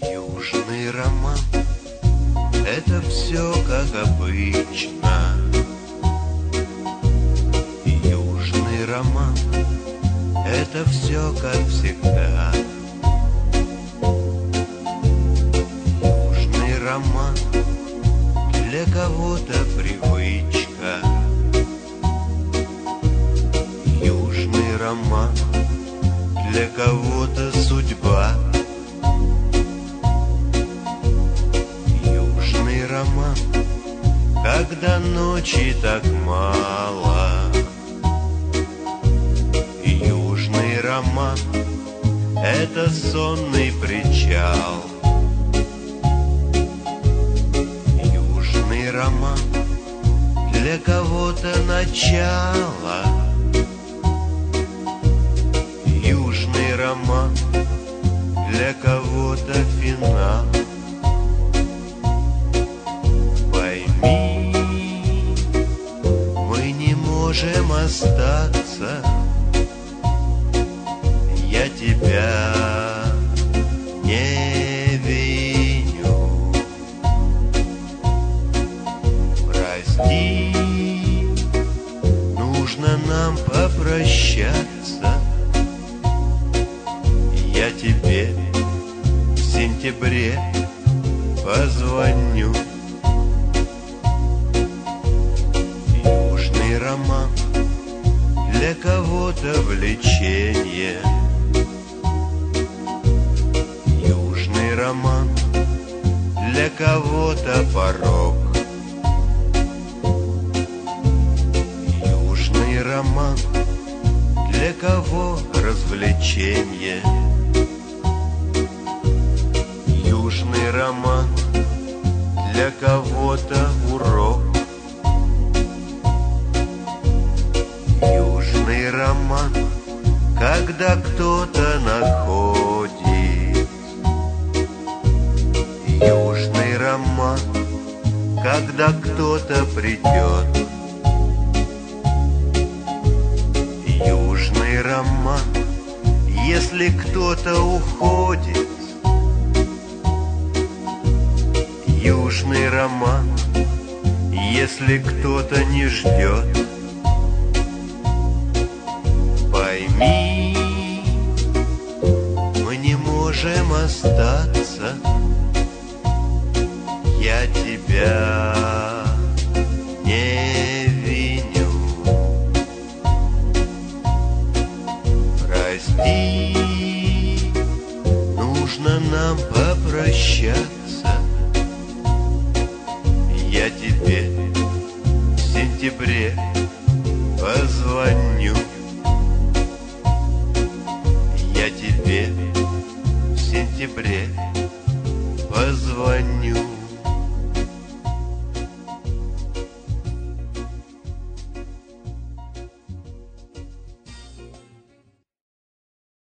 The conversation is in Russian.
Южный роман — это все как обычно. Южный роман — это все как всегда. Южный роман для кого-то привычка. Южный роман для кого-то судьба. Южный роман, когда ночи так мало. Южный роман — это сонный причал. Южный роман для кого-то начало. Южный роман для кого-то финал. Пойми, мы не можем остаться. Я тебя не виню. Прости, нужно нам попрощаться. Я тебе в сентябре позвоню. Южный роман для кого-то влечение. Южный роман для кого-то порок. Южный роман для кого развлечение. Южный роман для кого-то урок. Южный роман, когда кто-то находит. Южный роман, когда кто-то придет. Южный роман, если кто-то уходит. Южный роман, если кто-то не ждет. Пойми, мы не можем остаться. Я тебя не виню. Прости, нужно нам попрощаться. Я тебе в сентябре позвоню. Я тебе в сентябре позвоню.